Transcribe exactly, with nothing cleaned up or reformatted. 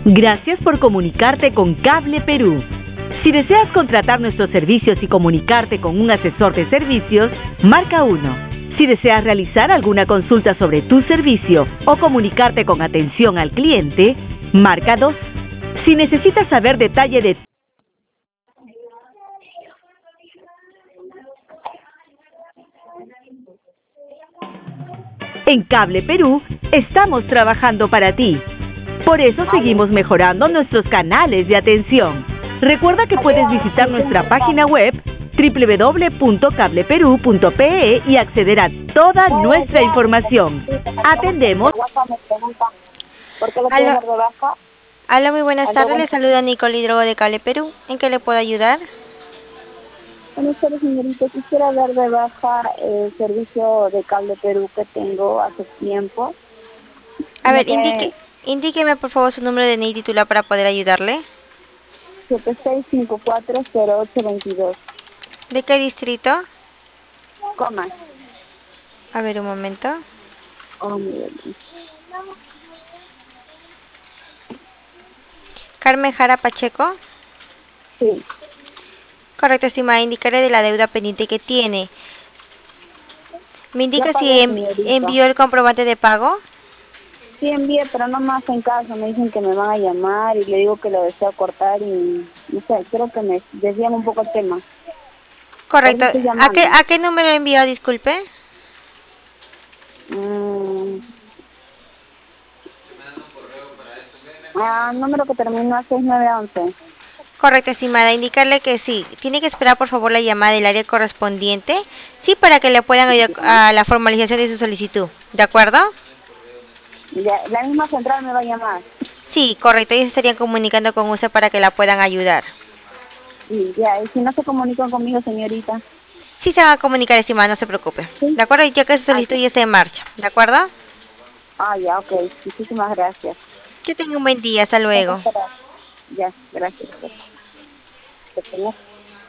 Gracias por comunicarte con Cable Perú. Si deseas contratar nuestros servicios y comunicarte con un asesor de servicios, marca uno. Si deseas realizar alguna consulta sobre tu servicio o comunicarte con atención al cliente, marca dos. Si necesitas saber detalle de En Cable Perú, estamos trabajando para ti. Por eso seguimos mejorando nuestros canales de atención. Recuerda que puedes visitar nuestra página web doble u doble u doble u punto cable perú punto pe e y acceder a toda nuestra información. Atendemos. Aló, aló, muy buenas tardes. Le saluda Nicole Hidrogo de Cable Perú. ¿En qué le puedo ayudar? Buenas tardes, señorita. Quisiera dar de baja el servicio de Cable Perú que tengo hace tiempo. A ver, indique, indíqueme por favor su número de N I titular para poder ayudarle. siete seis cinco cuatro cero ocho dos dos. ¿De qué distrito? Coma. A ver, un momento. Oh, mi Dios. Carmen Jara Pacheco. Sí. Correcto, estimada. Indicaré de la deuda pendiente que tiene. ¿Me indica Ya si pagué, envi- señorita. envió el comprobante de pago? Sí envié, pero no me hacen caso. Me dicen que me van a llamar y le digo que lo deseo cortar y no sé, creo que me desvían un poco el tema. Correcto. Por eso estoy ¿A qué, llamando. ¿A qué número envió? Disculpe. Mm. Ah, número que termina seis nueve once. Correcto, estimada. Indicarle que sí. Tiene que esperar, por favor, la llamada del área correspondiente. Sí, para que le puedan ayudar a la formalización de su solicitud. ¿De acuerdo? Ya, la misma central me va a llamar. Sí, correcto. Ellos estarían comunicando con usted para que la puedan ayudar. Sí, ya, y si no se comunican conmigo, señorita. Sí se van a comunicar, estimada, no se preocupe. Sí. ¿De acuerdo? Ya que su solicitud ya está en marcha. ¿De acuerdo? Ah, ya, ok. Muchísimas gracias. Que tenga un buen día. Hasta luego. Ya, gracias. Que tengas